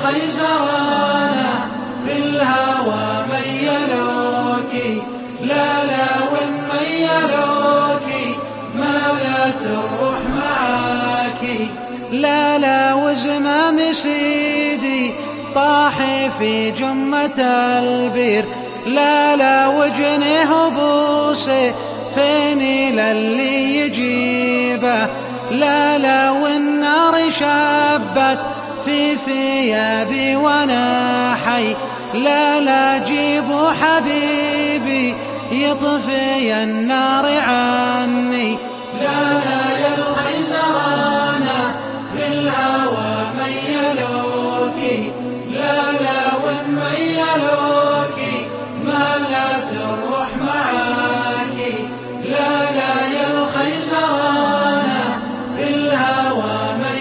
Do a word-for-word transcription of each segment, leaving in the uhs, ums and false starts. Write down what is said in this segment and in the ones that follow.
الخيزرانة في الهوى ميلوكي، لا لا ومن يلوكي مالت الروح معاكي، لا لا وزمام سيدي طاحي في جمة البير، لا لا وجنيه بوسي فيني للي يجيبه، لا لا والنار شبت في ثيابي وانا حي، لا لا جيبوا حبيبي يطفي النار عني، لا لا يا الخيزرانة في الهوى ميلوكي، لا لا ومن يلوكي مالت الروح معاكي، لا لا يا الخيزرانة في الهوى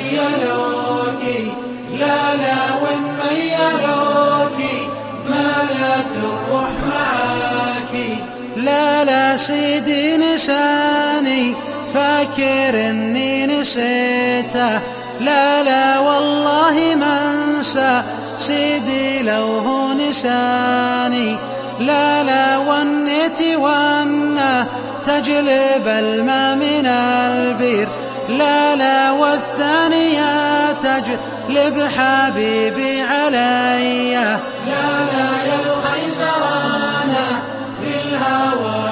ميلوكي، لا لا ومن يلوكي مالت الروح معاكي، لا لا سيدي نساني فاكر اني نسيته، لا لا والله ما انسى سيدي لو هو نساني، لا لا ونيتي وانا تجلب الماء من البير، لا لا والثانية تجلب حبيبي علي، لا لا يا الخيزرانة في الهوى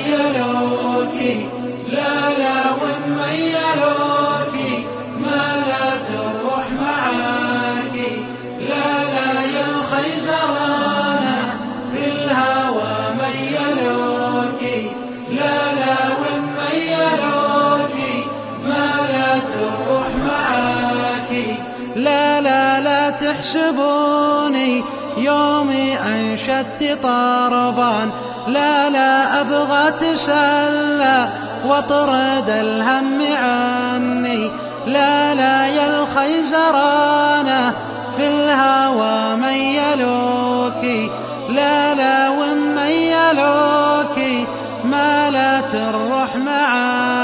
ميلوكي، لا لا ومن يلوكي مالت الروح معاكي، لا لا يا الخيزرانة في الهوى ميلوكي، لا لا ومن يلوكي مالت الروح معاكي، لا لا لا تحسبوني يومي أنشدت طربان، لا لا أبغى تسلى واطرد الهم عني، لا لا يا الخيزرانة في الهوى ميلوكي، لا لا ومن يلوكي مالت الروح معاكي.